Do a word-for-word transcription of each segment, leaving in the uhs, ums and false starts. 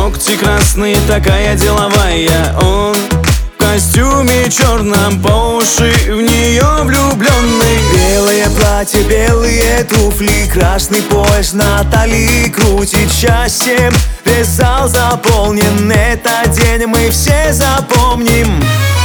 ногти красные, такая деловая. Он в костюме черном, по уши в нее влюбленный. Белое платье, белые туфли, красный пояс на талии крутит счастьем. Весь зал заполнен, этот день мы все запомним.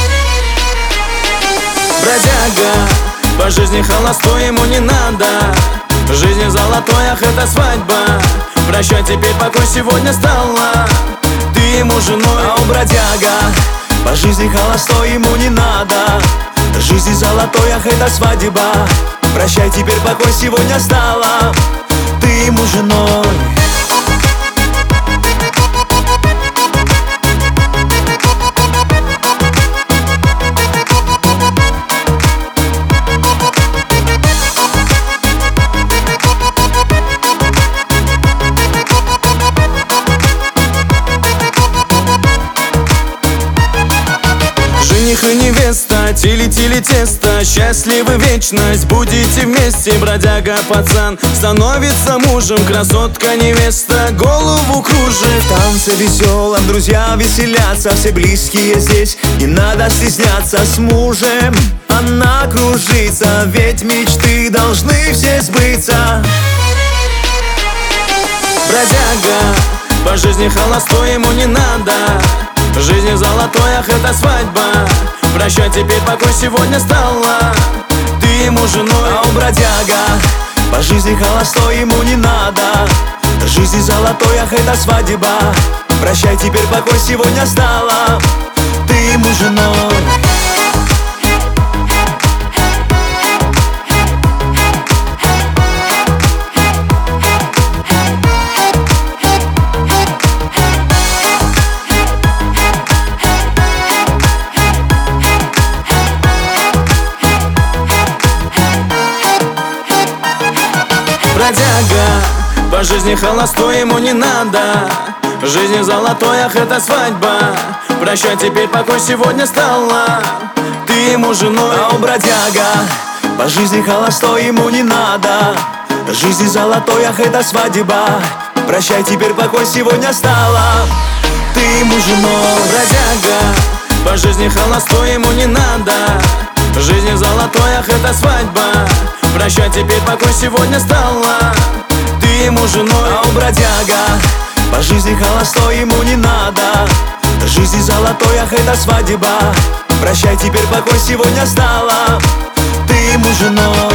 Бродяга, по жизни холостой, ему не надо. В жизни золотой, ах, это свадьба. Прощай, теперь покой сегодня стала ты ему женой. А у бродяга, по жизни холостой, ему не надо. В жизни золотой, ах, это свадьба. Прощай, теперь покой сегодня стала ты ему женой. Жених и невеста, тили-тили тесто, счастливы вечность, будете вместе. Бродяга пацан становится мужем, красотка невеста голову кружит. В танце веселом друзья веселятся, все близкие здесь, не надо стесняться. С мужем она кружится, ведь мечты должны все сбыться. Бродяга, по жизни холостой, ему не надо. В жизни золотой, ах, это свадьба. Прощай, теперь покой сегодня стала ты ему женой. А у бродяга, по жизни холостой, ему не надо. В жизни золотой, ах, это свадьба. Прощай, теперь покой сегодня стала ты ему женой. Бродяга, по жизни холостой, ему не надо. В жизни золотой, ах, это свадьба. Прощай, теперь покой сегодня стала ты ему женой. А у бродяга, по жизни холостой, ему не надо. В жизни золотой, ах, это свадьба. Прощай, теперь покой сегодня стала ты ему женой. Бродяга, по жизни холостой, ему не надо. В жизни золотой, ах, это свадьба. Прощай, теперь покой сегодня стала ты ему женой. А у бродяга, по жизни холостой, ему не надо. В жизни золотой, ах, это свадьба. Прощай, теперь покой сегодня стала ты ему женой.